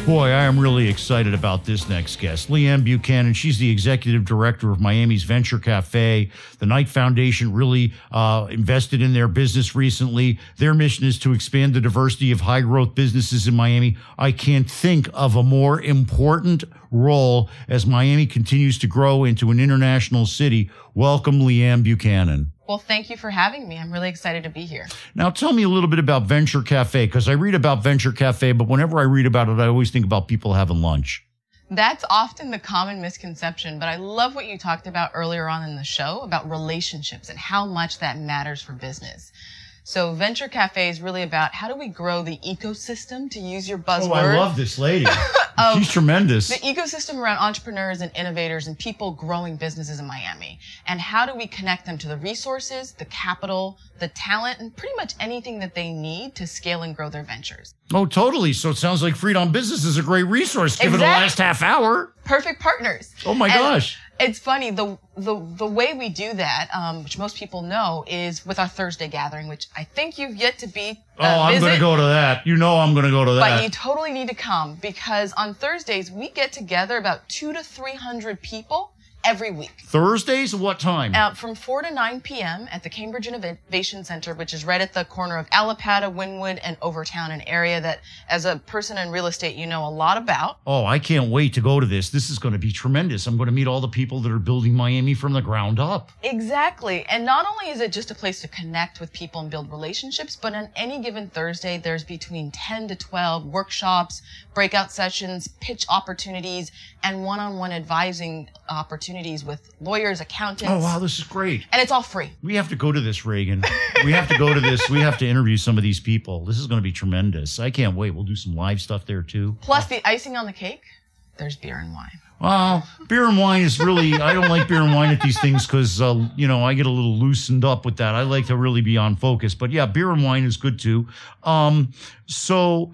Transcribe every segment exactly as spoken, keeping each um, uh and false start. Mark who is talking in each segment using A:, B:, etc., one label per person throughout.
A: Boy, I am really excited about this next guest. Leanne Buchanan, she's the executive director of Miami's Venture Cafe. The Knight Foundation really uh, invested in their business recently. Their mission is to expand the diversity of high-growth businesses in Miami. I can't think of a more important role as Miami continues to grow into an international city. Welcome, Leanne Buchanan.
B: Well, thank you for having me. I'm really excited to be here.
A: Now, tell me a little bit about Venture Cafe, because I read about Venture Cafe, but whenever I read about it, I always think about people having lunch.
B: That's often the common misconception, but I love what you talked about earlier on in the show about relationships and how much that matters for business. So Venture Cafe is really about how do we grow the ecosystem, to use your buzzword.
A: Oh, I love this lady. She's tremendous.
B: The ecosystem around entrepreneurs and innovators and people growing businesses in Miami. And how do we connect them to the resources, the capital, the talent, and pretty much anything that they need to scale and grow their ventures.
A: Oh, totally. So it sounds like Freed on Business is a great resource given
B: Exactly.
A: the last half hour.
B: Perfect partners.
A: Oh, my
B: And
A: gosh.
B: It's funny, the, the the way we do that, um, which most people know, is with our Thursday gathering, which I think you've yet to be uh,
A: Oh, I'm going to go to that. You know I'm going to go to that.
B: But you totally need to come, because on Thursdays, we get together about two to three hundred people every week.
A: Thursdays? What time?
B: Uh, from four to nine p.m. at the Cambridge Innovation Center, which is right at the corner of Allapattah, Wynwood, and Overtown, an area that, as a person in real estate, you know a lot about.
A: Oh, I can't wait to go to this. This is going to be tremendous. I'm going to meet all the people that are building Miami from the ground up.
B: Exactly. And not only is it just a place to connect with people and build relationships, but on any given Thursday, there's between ten to twelve workshops, breakout sessions, pitch opportunities, and one-on-one advising opportunities with lawyers, accountants.
A: Oh, wow, this is great.
B: And it's all free.
A: We have to go to this, Reagan. We have to go to this. We have to interview some of these people. This is going to be tremendous. I can't wait. We'll do some live stuff there, too.
B: Plus, the icing on the cake, there's beer and wine.
A: Well, beer and wine is really, I don't like beer and wine at these things because, uh, you know, I get a little loosened up with that. I like to really be on focus. But, yeah, beer and wine is good, too. Um, so...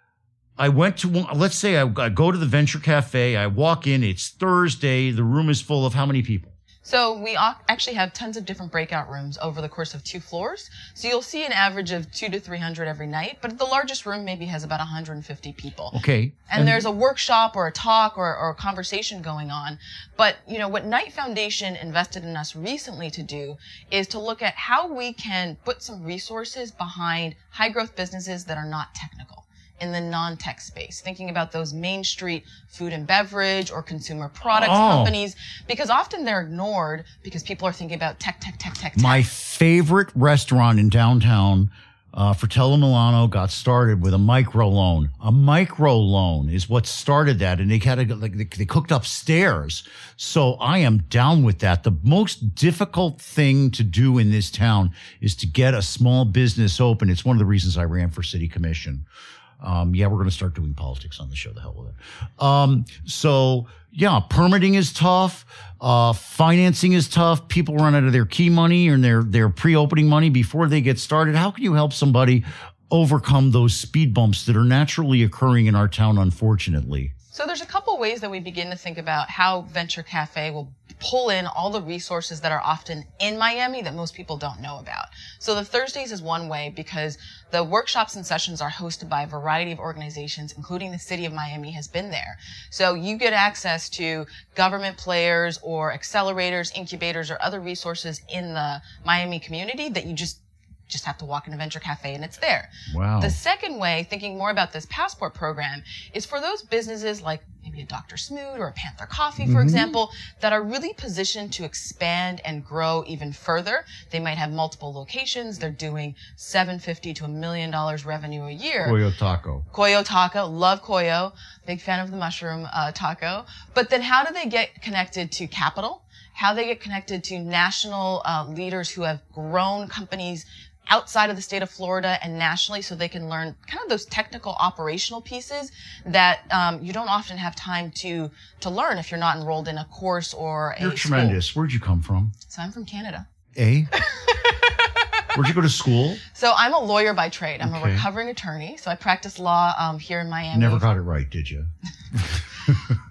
A: I went to, let's say I, I go to the Venture Cafe, I walk in, it's Thursday, the room is full of how many people?
B: So we actually have tons of different breakout rooms over the course of two floors. So you'll see an average of two to three hundred every night, but the largest room maybe has about one hundred fifty people.
A: Okay.
B: And, and there's a workshop or a talk or, or a conversation going on. But, you know, what Knight Foundation invested in us recently to do is to look at how we can put some resources behind high growth businesses that are not technical, in the non-tech space, thinking about those Main Street food and beverage or consumer products
A: oh.
B: companies, because often they're ignored because people are thinking about tech, tech, tech, tech, tech.
A: My favorite restaurant in downtown, uh, Fratello Milano, got started with a micro loan. A micro loan is what started that, and they had a, like they, they cooked upstairs. So I am down with that. The most difficult thing to do in this town is to get a small business open. It's one of the reasons I ran for city commission. Um, yeah, we're going to start doing politics on the show. The hell with it. Um, so yeah, permitting is tough. Uh, financing is tough. People run out of their key money or their, their pre-opening money before they get started. How can you help somebody overcome those speed bumps that are naturally occurring in our town, unfortunately?
B: So there's a couple ways that we begin to think about how Venture Cafe will pull in all the resources that are often in Miami that most people don't know about. So the Thursdays is one way, because the workshops and sessions are hosted by a variety of organizations, including the City of Miami has been there. So you get access to government players or accelerators, incubators, or other resources in the Miami community that you just just have to walk in a Venture Cafe and it's there.
A: Wow.
B: The second way, thinking more about this passport program, is for those businesses like maybe a Doctor Smoot or a Panther Coffee, for mm-hmm. example, that are really positioned to expand and grow even further. They might have multiple locations. They're doing seven hundred fifty to a million dollars revenue a year.
A: Coyo Taco.
B: Coyo Taco. Love Coyo. Big fan of the mushroom uh, taco. But then how do they get connected to capital? How they get connected to national uh, leaders who have grown companies outside of the state of Florida and nationally, so they can learn kind of those technical operational pieces that um, you don't often have time to to learn if you're not enrolled in a course or a
A: You're tremendous.
B: school.
A: Where'd you come from?
B: So I'm from Canada.
A: Eh? Where'd you go to school?
B: So I'm a lawyer by trade. I'm
A: Okay.
B: a recovering attorney. So I practice law um, here in Miami.
A: Never got it right, did you?
B: I, I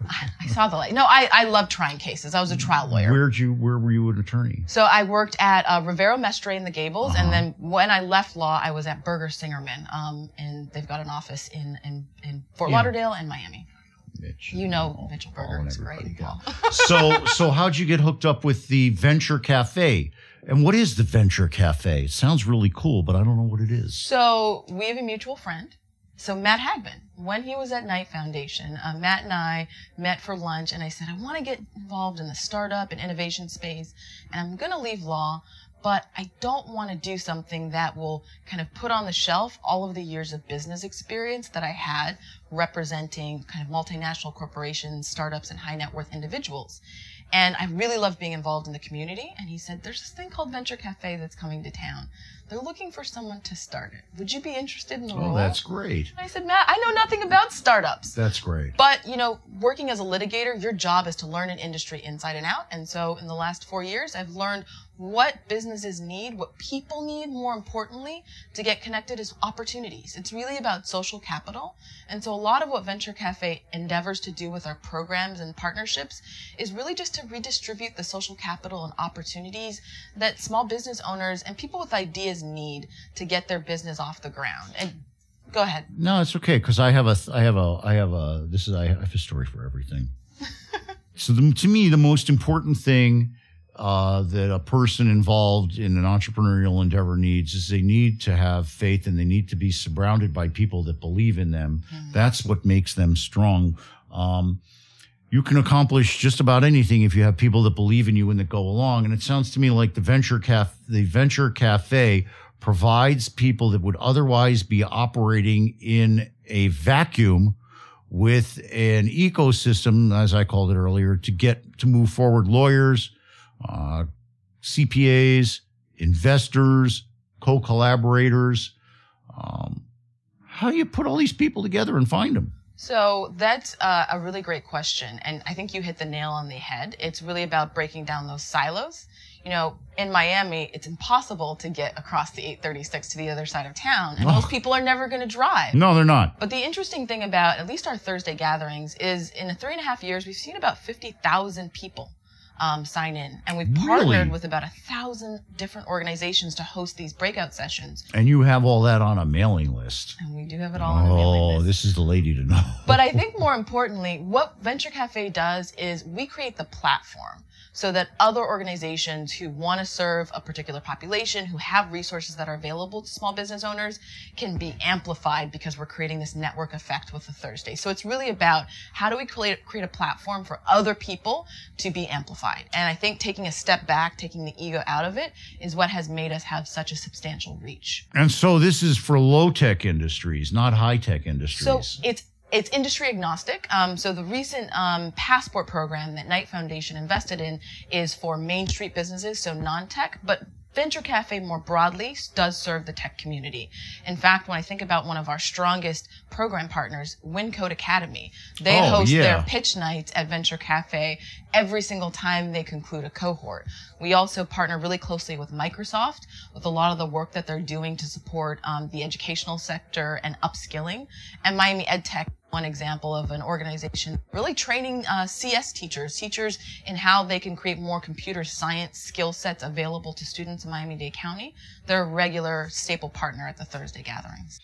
B: I saw the light. No, I, I love trying cases. I was a trial lawyer.
A: Where'd you, where were you an attorney?
B: So I worked at uh, Rivero Mestre in the Gables,
A: Uh-huh.
B: and then when I left law, I was at Berger Singerman, um, and they've got an office in in, in Fort
A: Yeah.
B: Lauderdale and Miami.
A: Mitch.
B: You know Mitchell
A: Paul
B: Berger.
A: and
B: It's great.
A: everybody, yeah.
B: Paul.
A: so, so how'd you get hooked up with the Venture Cafe? And what is the Venture Cafe? It sounds really cool, but I don't know what it is.
B: So we have a mutual friend. So Matt Hagman, when he was at Knight Foundation, uh, Matt and I met for lunch, and I said, I want to get involved in the startup and innovation space, and I'm going to leave law, but I don't want to do something that will kind of put on the shelf all of the years of business experience that I had representing kind of multinational corporations, startups, and high net worth individuals. And I really love being involved in the community. And he said, there's this thing called Venture Cafe that's coming to town. They're looking for someone to start it. Would you be interested in the role?
A: Oh, that's great.
B: And I said, Matt, I know nothing about startups.
A: That's great.
B: But, you know, working as a litigator, your job is to learn an industry inside and out. And so in the last four years, I've learned what businesses need, what people need, more importantly, to get connected is opportunities. It's really about social capital. And so a lot of what Venture Cafe endeavors to do with our programs and partnerships is really just to redistribute the social capital and opportunities that small business owners and people with ideas need to get their business off the ground. And go ahead.
A: No, it's okay, because I have a, I have a, I have a, this is, I have a story for everything. So the, to me, the most important thing uh, that a person involved in an entrepreneurial endeavor needs is they need to have faith, and they need to be surrounded by people that believe in them. Mm-hmm. That's what makes them strong. Um, you can accomplish just about anything if you have people that believe in you and that go along. And it sounds to me like the Venture Caf- the Venture Cafe provides people that would otherwise be operating in a vacuum with an ecosystem, as I called it earlier, to get to move forward lawyers, uh, C P As, investors, co-collaborators. Um, how do you put all these people together and find them?
B: So that's uh, a really great question. And I think you hit the nail on the head. It's really about breaking down those silos. You know, in Miami, it's impossible to get across the eight thirty-six to the other side of town. And
A: Oh.
B: most people are never going to drive.
A: No, they're not.
B: But the interesting thing about at least our Thursday gatherings is in three and a half years, we've seen about fifty thousand people um, sign in. And we've partnered
A: Really?
B: with about a thousand different organizations to host these breakout sessions.
A: And you have all that on a mailing list.
B: And we do have it all on a mailing
A: Oh,
B: list.
A: this is the lady to know.
B: But I think more importantly, what Venture Cafe does is we create the platform so that other organizations who want to serve a particular population, who have resources that are available to small business owners, can be amplified because we're creating this network effect with the Thursday. So it's really about how do we create, create a platform for other people to be amplified. And I think taking a step back, taking the ego out of it, is what has made us have such a substantial reach.
A: And so this is for low-tech industries, not high-tech industries.
B: So it's It's industry agnostic. Um, so the recent um, passport program that Knight Foundation invested in is for Main Street businesses, so non-tech, but Venture Cafe more broadly does serve the tech community. In fact, when I think about one of our strongest program partners, WinCode Academy, they
A: Oh,
B: host
A: yeah.
B: their pitch nights at Venture Cafe every single time they conclude a cohort. We also partner really closely with Microsoft with a lot of the work that they're doing to support um, the educational sector and upskilling. And Miami EdTech, one example of an organization really training uh, C S teachers, teachers in how they can create more computer science skill sets available to students in Miami-Dade County. They're a regular staple partner at the Thursday gatherings.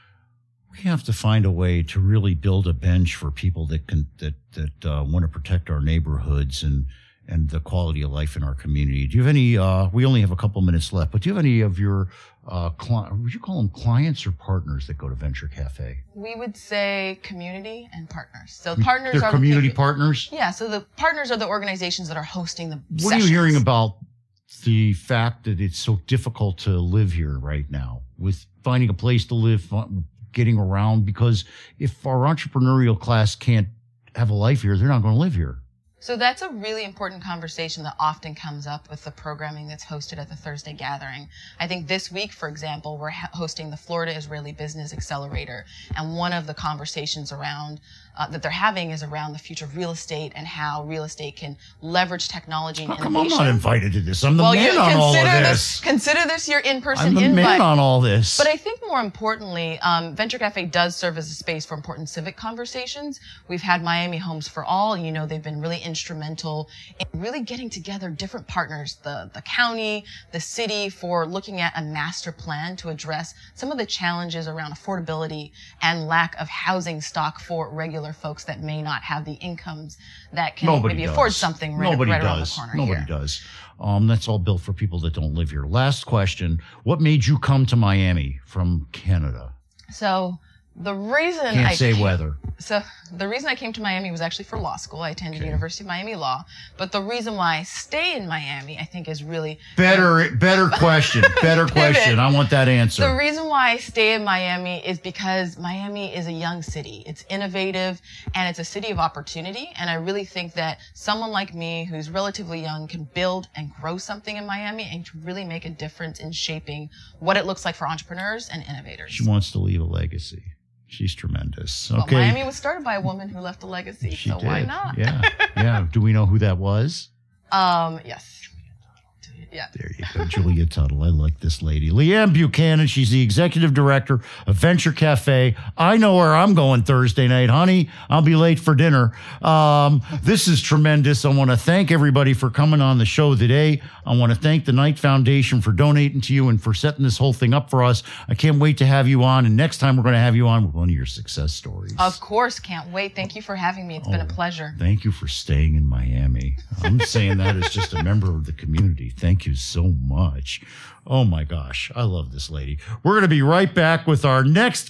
A: We have to find a way to really build a bench for people that can that that uh, want to protect our neighborhoods and and the quality of life in our community. Do you have any? Uh, we only have a couple minutes left, but do you have any of your uh, cli- would you call them clients or partners that go to Venture Cafe?
B: We would say community and partners. So partners
A: They're
B: are
A: community
B: the,
A: partners.
B: Yeah. So the partners are the organizations that are hosting the.
A: What
B: sessions.
A: are you hearing about the fact that it's so difficult to live here right now, with finding a place to live, fun- getting around? Because if our entrepreneurial class can't have a life here, they're not going to live here.
B: So that's a really important conversation that often comes up with the programming that's hosted at the Thursday Gathering. I think this week, for example, we're ha- hosting the Florida Israeli Business Accelerator, and one of the conversations around uh, that they're having is around the future of real estate and how real estate can leverage technology and
A: How come
B: innovation.
A: I'm not invited to this? I'm the
B: well,
A: man
B: you
A: on all of
B: consider
A: this.
B: Consider this your in-person
A: I'm the
B: invite.
A: man on all this.
B: But I think more importantly, um, Venture Cafe does serve as a space for important civic conversations. We've had Miami Homes for All. You know, they've been really instrumental in really getting together different partners, the, the county, the city, for looking at a master plan to address some of the challenges around affordability and lack of housing stock for regular folks that may not have the incomes that can
A: Nobody
B: maybe
A: does.
B: afford something right,
A: Nobody
B: right
A: does.
B: around the corner
A: Nobody
B: here.
A: does. Um, that's all built for people that don't live here. Last question. What made you come to Miami from Canada?
B: So the reason
A: Can't
B: I
A: say
B: came,
A: whether.
B: So the reason I came to Miami was actually for law school. I attended
A: Okay.
B: University of Miami Law. But the reason why I stay in Miami, I think, is really
A: Better, better question. Better question. I want that answer.
B: the reason why I stay in Miami is because Miami is a young city. It's innovative and it's a city of opportunity. And I really think that someone like me who's relatively young can build and grow something in Miami and to really make a difference in shaping what it looks like for entrepreneurs and innovators.
A: She wants to leave a legacy. She's tremendous.
B: Well,
A: Okay.
B: Miami was started by a woman who left a legacy,
A: She
B: so
A: did.
B: why not?
A: Yeah. Yeah. Do we know who that was?
B: Um, yes. Yeah.
A: There you go. Julia Tuttle. I like this lady. Leanne Buchanan. She's the executive director of Venture Cafe. I know where I'm going Thursday night, honey. I'll be late for dinner. Um, this is tremendous. I want to thank everybody for coming on the show today. I want to thank the Knight Foundation for donating to you and for setting this whole thing up for us. I can't wait to have you on. And next time we're going to have you on with one of your success stories.
B: Of course. Can't wait. Thank you for having me. It's been a
A: Oh,
B: pleasure.
A: Thank you for staying in Miami. I'm saying that as just a member of the community. Thank you so much. Oh my gosh. I love this lady. We're going to be right back with our next